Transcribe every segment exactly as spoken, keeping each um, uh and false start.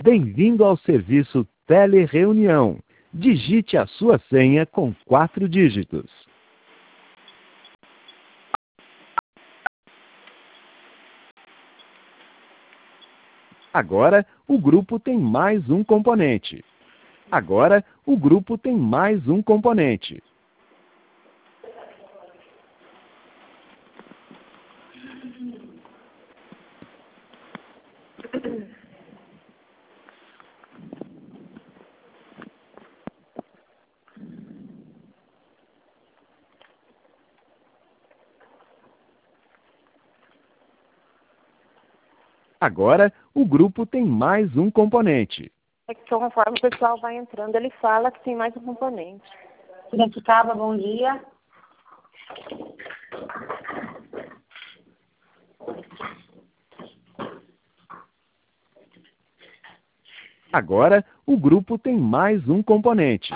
Bem-vindo ao serviço Telereunião. Digite a sua senha com quatro dígitos. Agora, o grupo tem mais um componente. Agora, o grupo tem mais um componente. Agora, o grupo tem mais um componente. É que conforme o pessoal vai entrando, ele fala que tem mais um componente. Piracicaba, bom dia. Agora, o grupo tem mais um componente.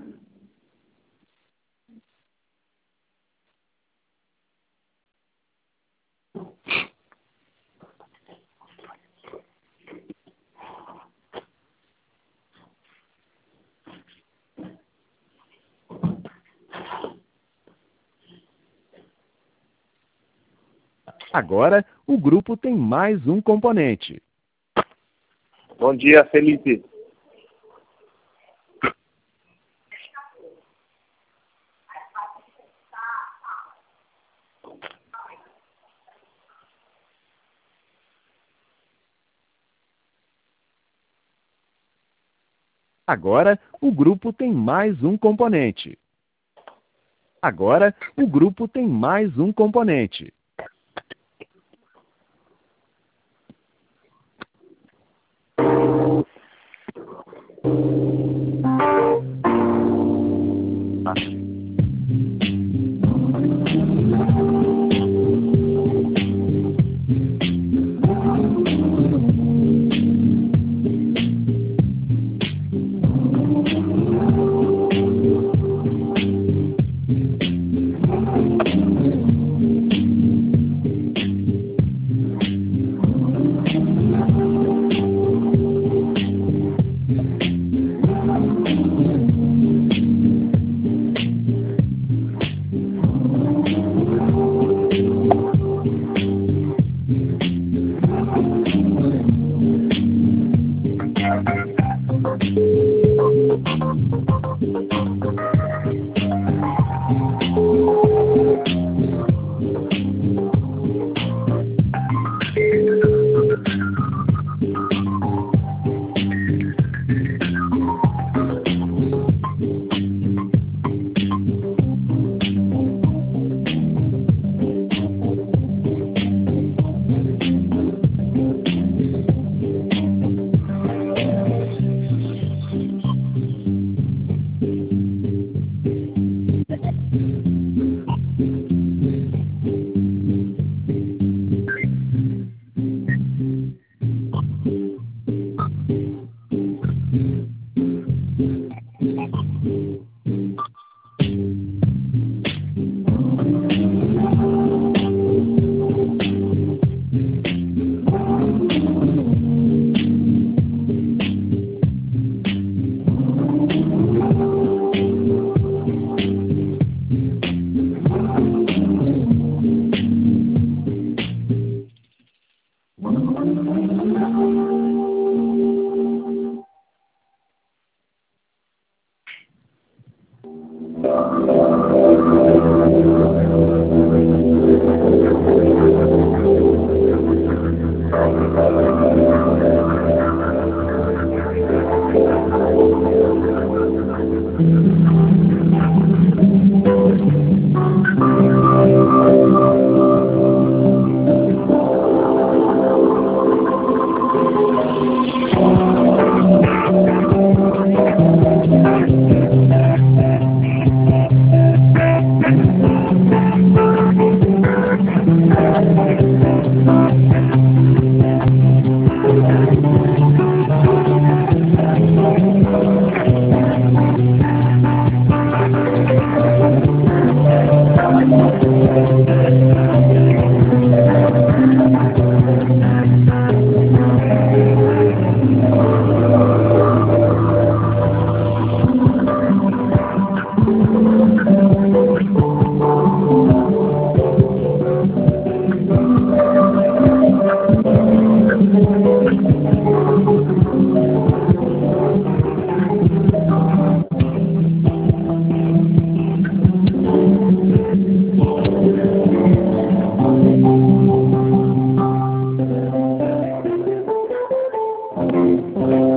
Agora, o grupo tem mais um componente. Bom dia, Felipe. Agora, o grupo tem mais um componente. Agora, o grupo tem mais um componente.